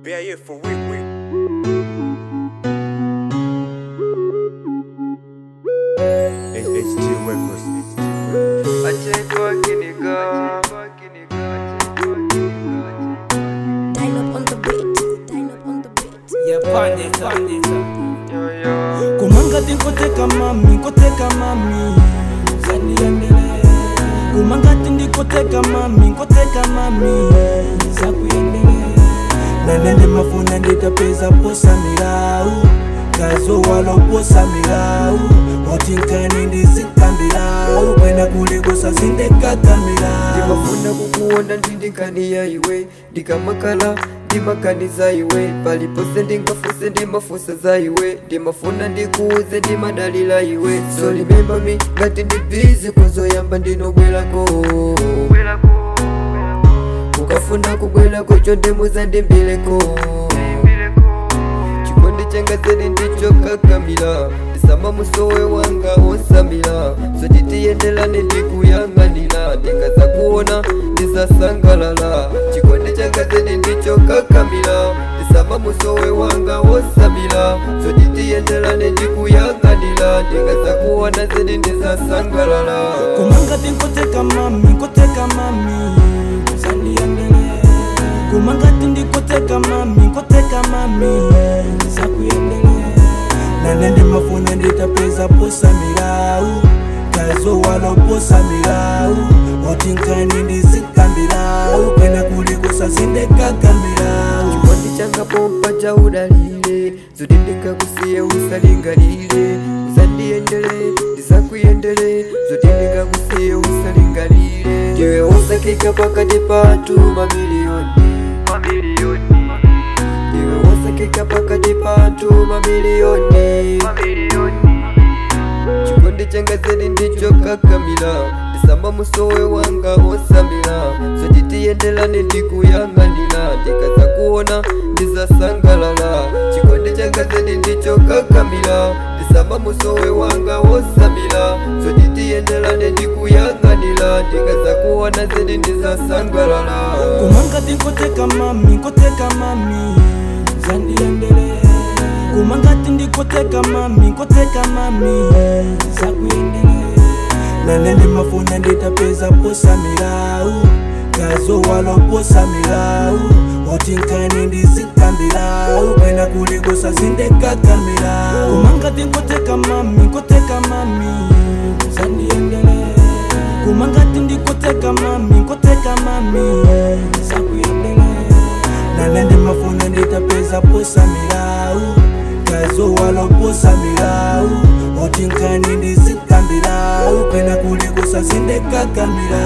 BIA for week. HG Records. Dial up on the beat. Dial up on the beat. Yeah, pandita. Kumanga ndikoteka mami, zani yendele. Kumanga ndikoteka mami, zaku yendele. Nane mafuna nditapeza posa milau, kazo walo posa milau. Otinkani ndizikambirau, kwenda kulegosa zindekaka milau. Ndimafuna kukuona ndindikani ya iwe, ndikamakala ndimakaniza iwe, palipose ndingafuse ndimafusa za iwe, ndimafuna ndikuuze ndimadalila iwe. So remember me ngati ndi busy kuzoyamba ndinobwelako, kukafuna kubwelako chonde muza ndimbileko. Chikondi changa zedi ndicho kakamila, ndisama musowe wanga osamila. So titiyendelane ndikuyang'anila, ndikaza kuona ndizasangalala. Chikondi changa zedi ndicho kakamila, ndisama musowe wanga osamila. So titiyendelane ndikuyang'anila, ndikaza kuona zedi ndizasangalala. Kumanga ndikoteka mami, zani yendele. Kumanga ndikoteka mami, zaku yendele. Nane ndimafuna nditapeza posa milau, kazo walo posa milau. Otinkani ndizikambirau, kwenda kulegosa zindekaka milau. Chikondi changa pompa cha udalile, zodi ndikakusiye usalingalile. Uzandiendele, ndizakuyendele, zodi ndikakusiye usalingalile. Ndiwe wosakika pakati patu mamiliyoni, ndiwe wosakika pakati patu mamiliyoni. Chikondi changa zedi ndicho kakamila, ndisama musowe wanga osamila. So titiyendelane ndikuyang'anila, ndikaza kuona ndizasangalala. Chikondi changa zedi ndicho kakamila, ndisama musowe wanga osamila. So titiyendelane ndikuyang'anila, ndikaza kuona zedi ndizasangalala. Kumanga ndikoteka mami, zani yendele. Kumanga ndikoteka mami, zaku yendele. Nane ndimafuna nditapeza posa milau, kazo walo posa milau. Otinkani ndizikambirau, kwenda kulegosa zindekaka milau. Kumanga ndikoteka mami, zani yendele. Kumanga ndikoteka mami, zaku yendele. Nane ndimafuna nditapeza posa milau, kazo walo posa milau. Otinkani ndizikambirau, kwenda kulegosa zindekaka milau.